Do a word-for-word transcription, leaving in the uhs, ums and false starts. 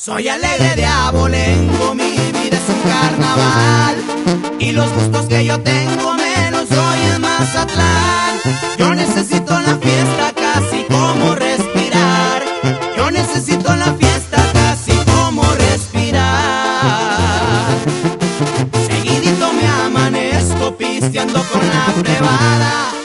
Soy alegre de abolengo, mi vida es un carnaval, y los gustos que yo tengo me los doy en Mazatlán. Yo necesito la fiesta casi como respirar, yo necesito la fiesta casi como respirar. Seguidito me amanezco pisteando con la privada,